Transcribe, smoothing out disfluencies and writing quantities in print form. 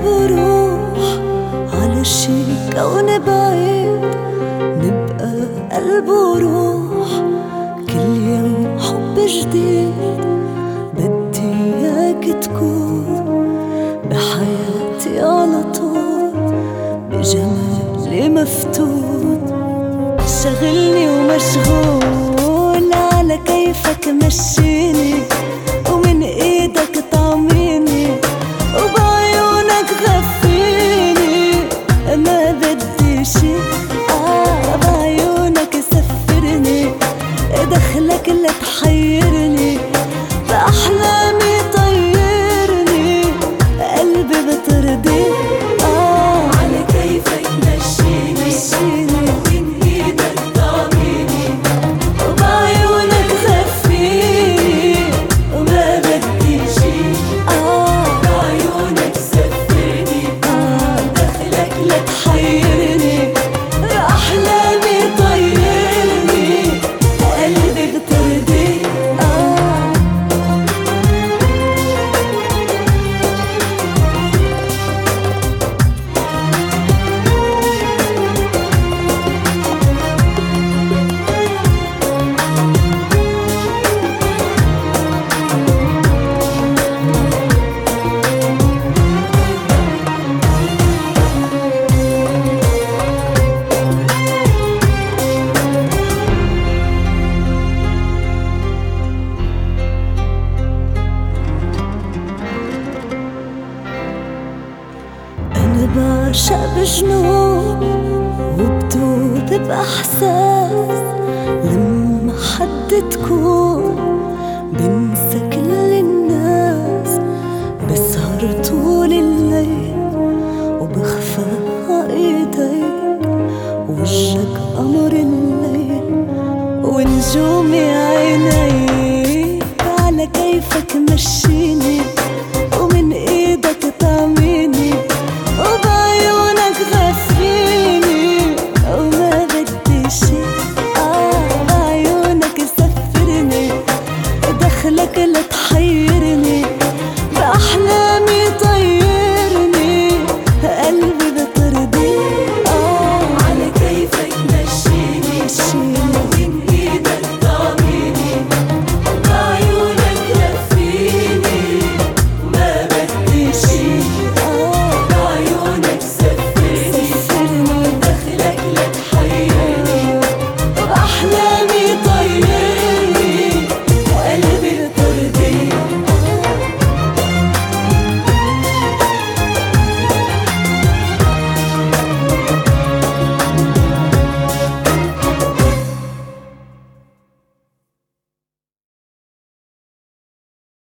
بروح على شي كون بعيد، نبقى قلب وروح كل يوم حب جديد. بدي اياك تكون بحياتي على طول، بجمالي مفتون، شغلني ومشغول على كيفك مشيني، ومن ايدك طعميني، وبعيونك غفيني. ما بدي شي بعيونك سفرني، دخلك لا تحيرني، بأحلامي طيرني، قلبي بترضي على كيفك مشيني، ومن ايدك طعميني، وبعيونك غفيني. وما بدي شي بعيونك سفرني، دخلك لا تحيرني، بأحلامي طيرني، قلبي بترضي بعشق بجنون، وبدوب بإحساس لما حد تكون، بنسى كل الناس، بسهر طول الليل وبخفى عايديك، وجهك قمر الليل ونجومي